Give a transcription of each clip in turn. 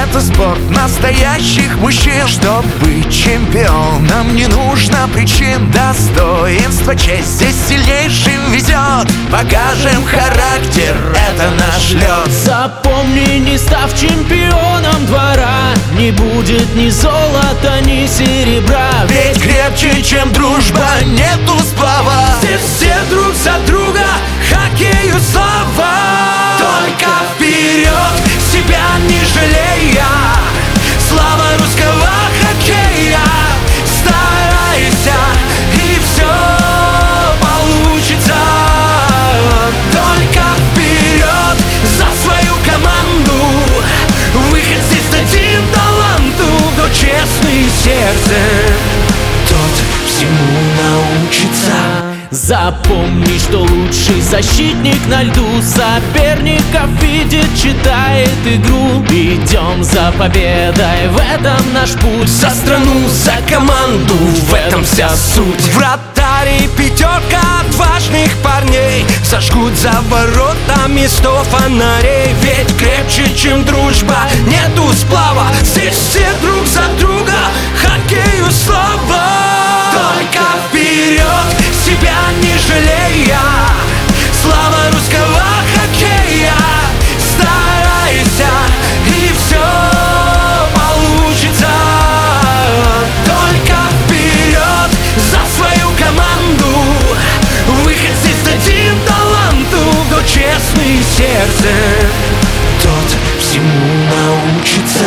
Это спорт настоящих мужчин. Чтоб быть чемпионом, не нужно причин. Достоинство, честь здесь сильнейшим везет. Покажем характер, это наш лед. Запомни, не став чемпионом двора, не будет ни золота, ни серебра. Ведь крепче, чем дружба, нету сплава. Здесь все друг за друга, хоккею слава. Только вперед, себя не жалея. Слава русского хоккея. Старайся, и все получится. Только вперед, за свою команду. Выход здесь дадим таланту. Кто честный сердцем, тот всему научится. Запомни, что лучший защитник на льду соперников видит, читает игру. Идем за победой, в этом наш путь. За страну, за команду, в этом вся суть. Вратарь и пятерка отважных парней зажгут за воротами 100 фонарей. Ведь крепче, чем дружба, нету сплава. Здесь все друг за друга, хоккею слава. Только вперед, себя не жалея. Слава русского хоккея. Старайся, и все получится. Только вперед, за свою команду. Выход здесь дадим таланту. Кто честный сердцем, тот всему научится.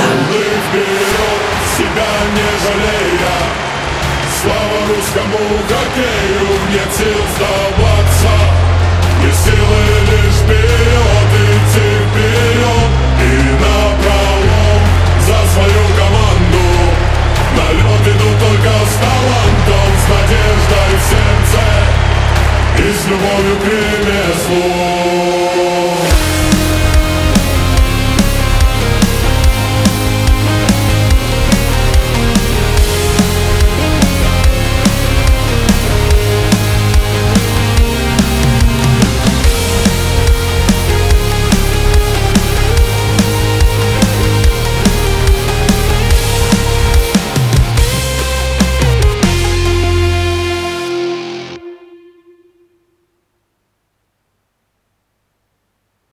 Вперед, себя не жалея. Слава русскому хоккею.